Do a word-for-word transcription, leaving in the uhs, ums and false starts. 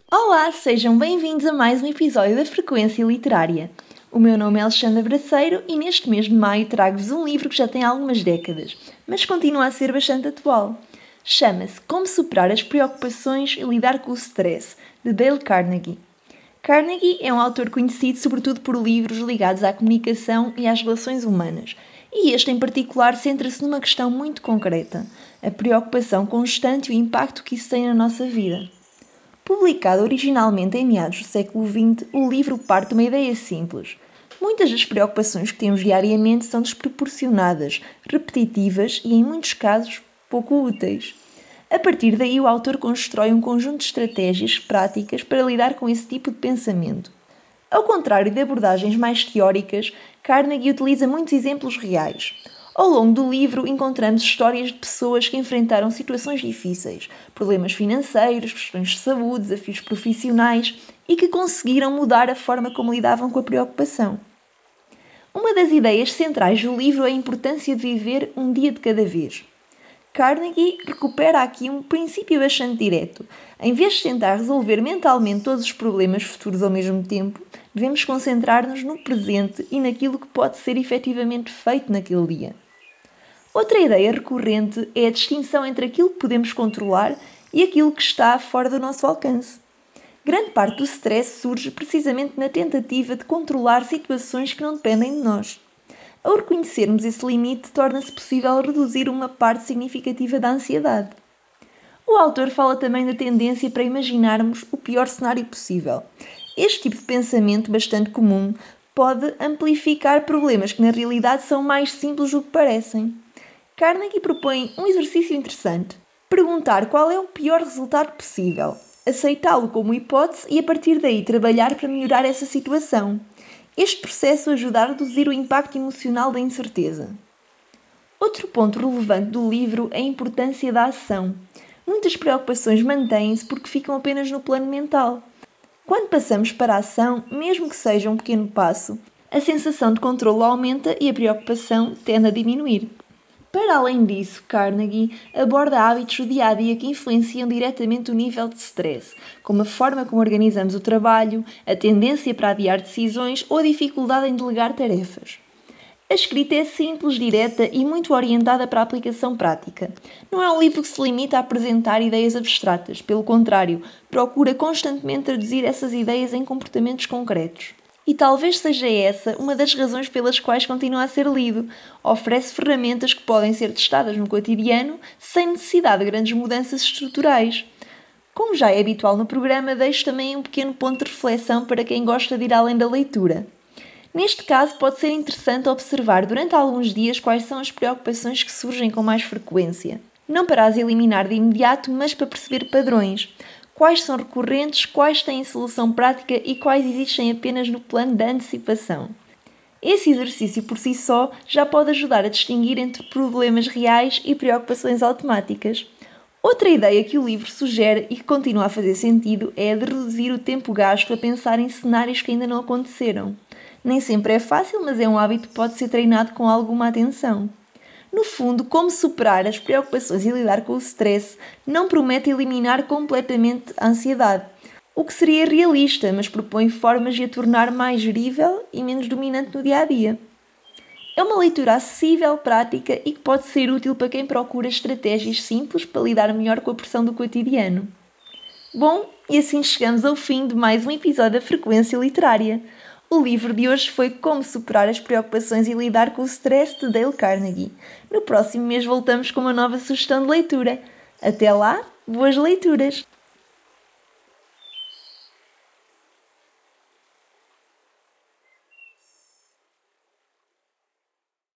Olá, sejam bem-vindos a mais um episódio da Frequência Literária. O meu nome é Alexandra Braceiro e neste mês de maio trago-vos um livro que já tem algumas décadas, mas continua a ser bastante atual. Chama-se Como Superar as Preocupações e Lidar com o Stress, de Dale Carnegie. Carnegie é um autor conhecido sobretudo por livros ligados à comunicação e às relações humanas, e este em particular centra-se numa questão muito concreta, a preocupação constante e o impacto que isso tem na nossa vida. Publicado originalmente em meados do século vinte, o livro parte de uma ideia simples. Muitas das preocupações que temos diariamente são desproporcionadas, repetitivas e, em muitos casos, pouco úteis. A partir daí, o autor constrói um conjunto de estratégias práticas para lidar com esse tipo de pensamento. Ao contrário de abordagens mais teóricas, Carnegie utiliza muitos exemplos reais. Ao longo do livro encontramos histórias de pessoas que enfrentaram situações difíceis, problemas financeiros, questões de saúde, desafios profissionais e que conseguiram mudar a forma como lidavam com a preocupação. Uma das ideias centrais do livro é a importância de viver um dia de cada vez. Carnegie recupera aqui um princípio bastante direto. Em vez de tentar resolver mentalmente todos os problemas futuros ao mesmo tempo, devemos concentrar-nos no presente e naquilo que pode ser efetivamente feito naquele dia. Outra ideia recorrente é a distinção entre aquilo que podemos controlar e aquilo que está fora do nosso alcance. Grande parte do stress surge precisamente na tentativa de controlar situações que não dependem de nós. Ao reconhecermos esse limite, torna-se possível reduzir uma parte significativa da ansiedade. O autor fala também da tendência para imaginarmos o pior cenário possível. Este tipo de pensamento, bastante comum, pode amplificar problemas que na realidade são mais simples do que parecem. Carnegie propõe um exercício interessante: perguntar qual é o pior resultado possível, aceitá-lo como hipótese e a partir daí trabalhar para melhorar essa situação. Este processo ajuda a reduzir o impacto emocional da incerteza. Outro ponto relevante do livro é a importância da ação. Muitas preocupações mantêm-se porque ficam apenas no plano mental. Quando passamos para a ação, mesmo que seja um pequeno passo, a sensação de controle aumenta e a preocupação tende a diminuir. Para além disso, Carnegie aborda hábitos do dia-a-dia que influenciam diretamente o nível de stress, como a forma como organizamos o trabalho, a tendência para adiar decisões ou a dificuldade em delegar tarefas. A escrita é simples, direta e muito orientada para a aplicação prática. Não é um livro que se limita a apresentar ideias abstratas, pelo contrário, procura constantemente traduzir essas ideias em comportamentos concretos. E talvez seja essa uma das razões pelas quais continua a ser lido. Oferece ferramentas que podem ser testadas no cotidiano sem necessidade de grandes mudanças estruturais. Como já é habitual no programa, deixo também um pequeno ponto de reflexão para quem gosta de ir além da leitura. Neste caso, pode ser interessante observar durante alguns dias quais são as preocupações que surgem com mais frequência. Não para as eliminar de imediato, mas para perceber padrões. Quais são recorrentes, quais têm solução prática e quais existem apenas no plano da antecipação. Esse exercício por si só já pode ajudar a distinguir entre problemas reais e preocupações automáticas. Outra ideia que o livro sugere e que continua a fazer sentido é a de reduzir o tempo gasto a pensar em cenários que ainda não aconteceram. Nem sempre é fácil, mas é um hábito que pode ser treinado com alguma atenção. No fundo, como superar as preocupações e lidar com o stress não promete eliminar completamente a ansiedade, o que seria realista, mas propõe formas de a tornar mais gerível e menos dominante no dia-a-dia. É uma leitura acessível, prática e que pode ser útil para quem procura estratégias simples para lidar melhor com a pressão do cotidiano. Bom, e assim chegamos ao fim de mais um episódio da Frequência Literária. O livro de hoje foi Como Superar as Preocupações e Lidar com o Stress, de Dale Carnegie. No próximo mês voltamos com uma nova sugestão de leitura. Até lá, boas leituras!